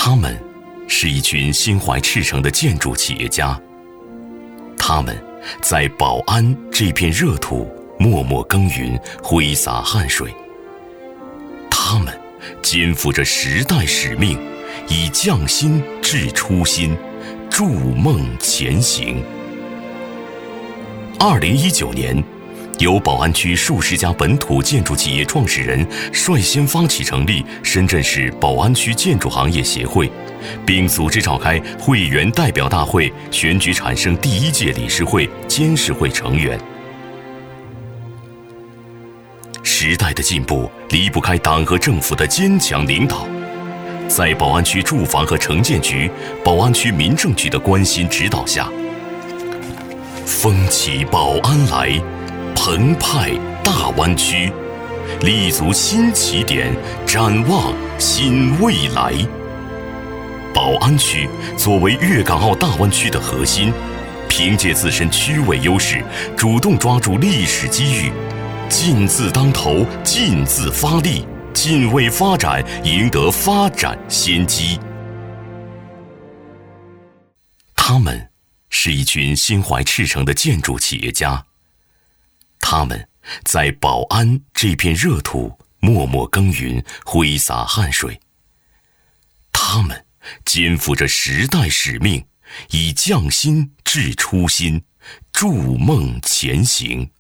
他们是一群心怀赤诚的建筑企业家，他们在宝安这片热土默默耕耘，挥洒汗水。他们肩负着时代使命，以匠心致初心，筑梦前行。2019年，由宝安区数十家本土建筑企业创始人率先发起成立深圳市宝安区建筑行业协会，并组织召开会员代表大会，选举产生第一届理事会、监事会成员。时代的进步离不开党和政府的坚强领导，在宝安区住房和城建局、宝安区民政局的关心指导下，风起宝安来，澎湃大湾区，立足新起点，展望新未来。宝安区作为粤港澳大湾区的核心，凭借自身区位优势，主动抓住历史机遇，尽字当头，尽字发力，尽为发展赢得发展先机。他们是一群心怀赤诚的建筑企业家，他们在宝安这片热土默默耕耘，挥洒汗水。他们肩负着时代使命，以匠心致初心，筑梦前行。